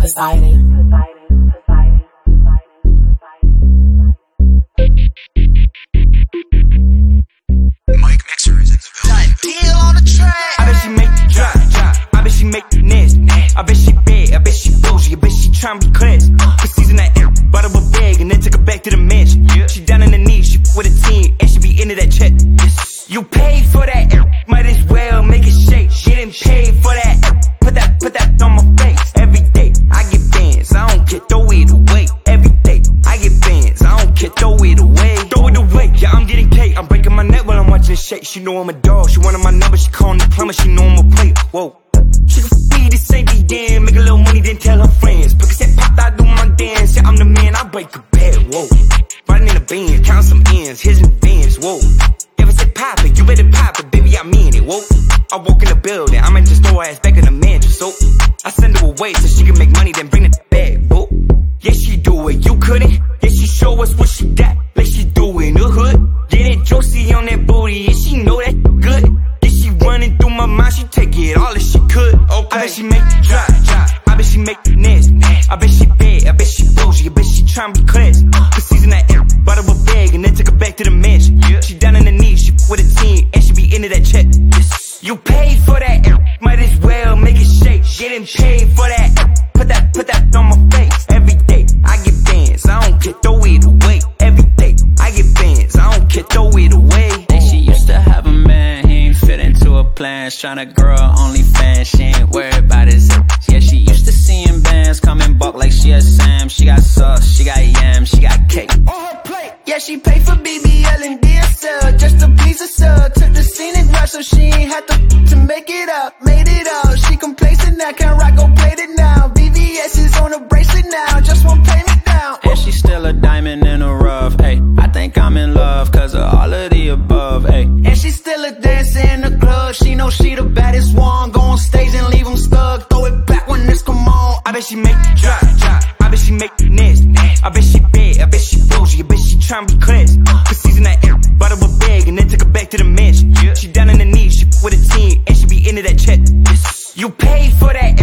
Poseidon. Mike Mixer is in the building. Deal on the track. I bet she make the drop. I bet she make the nest. I bet she bad. I bet she bougie. I bet she tryna be class. Cause season that air, bought her a bag and then took her back to the mansion. She down on the knees, she with a team and she be into that check. You paid for that air, might as well make it shake. Getting paid for that air, put that on my face. Every day I get bands, I don't care, throw it away. Every day I get bands, I don't care, throw it away. Throw it away, yeah, I'm getting cake. I'm breaking my neck while I'm watching shake. She know I'm a dog, she wanted my number, she calling the plumber, she know I'm a player. Whoa. She can feed this ain't the damn, make a little money, then tell her friends. Because that pop, I do my dance, yeah, I'm the man, I break a bed, whoa. Riding in the Benz, count some ends, here's an advance, whoa. If I say pop it, you better pop it, baby, I mean it, whoa. I walk in the building, I might just throw her ass back in the mansion, so I send her away so she can make money, then bring it back, whoa. Yeah, she do it, you couldn't. Yeah, she show us what she got, like she do in the hood. Get it Josie on that booty, yeah, she know that good. Yeah, she running through my mind, she take it all if she could. Okay. I bet she make the drop. I bet she make the nest. I bet she bad, I bet she bougie, I bet she tryna be class. Cause season that air, bought her a bag and then took her back to the mansion. She down on the knees, she with a team and she be into that check. You paid for that air, might as well make it shake. Getting paid for that air, put that on my face. Every day I get bands, I don't care, throw it away. Every day I get bands, I don't care, throw it away. Think she used to have a man, he ain't fit into her plans. Tryna grow her OnlyFans, she ain't worried about his. Yeah, she used to seeing bands come in bulk like she a Sam. She got sauce, she got yam, she got cake on her plate. Yeah, she paid for BBL and DSL just to please herself. Took the scenic route so she ain't had to make it up. Made it up, she complacent now, can't rock, go play it now. BBS is on a bracelet now, just won't pay me down. And she's still a diamond in the rough, ayy. I think I'm in love cause of all of the above, ayy. And she's still a dancer in the club, she know she the baddest one. Go on stage and leave them stuck, throw it back when this come on. I bet she make the drop. I bet she make the nest. I bet she bad, I bet she bougie, I bet she tryna be class. Cause season that air, bought her a bag and then took her back to the mansion. She down on the knees, she with a team and she be into that check. You paid for that